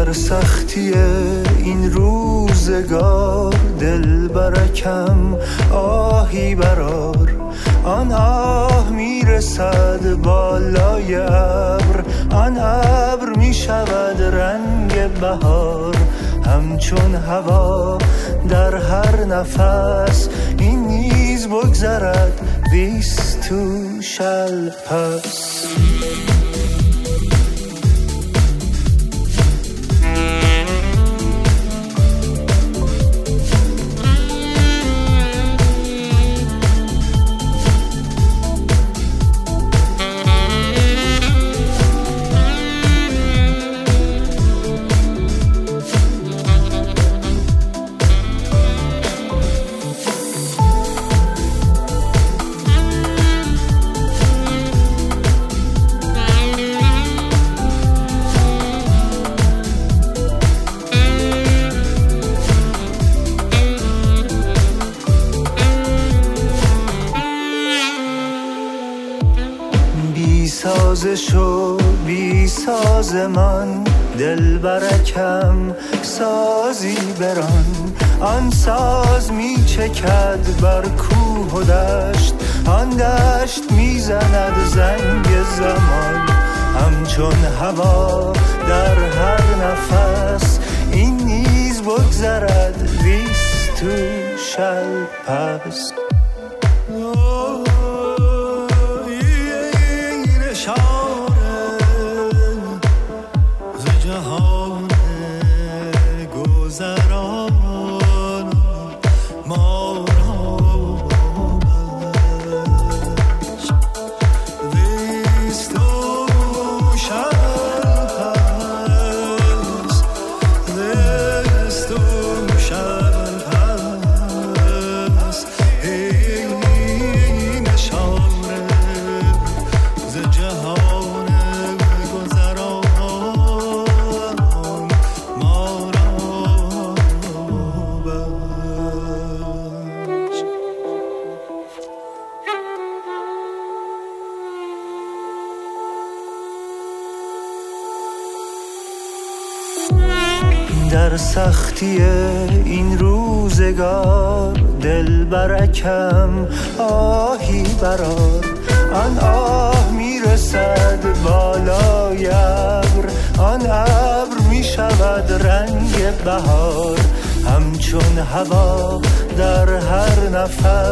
در سختی این روزگار دل برکم آهی برار، آن آه میرسد بالای ابر، آن ابر میشود رنگ بهار، همچون هوا در هر نفس این نیز بگذرد this too shall pass. سازشو بی ساز من دل برکم سازی بران، آن ساز می چکد بر کوه و دشت، آن دشت می زند زنگ زمان، همچون هوا در هر نفس این نیز بگذرد this too shall pass. در سختی این روزگار دل برکم آهی برار، آن آه میرسد بالای ابر، آن ابر میشود رنگ بهار، همچون هوا در هر نفس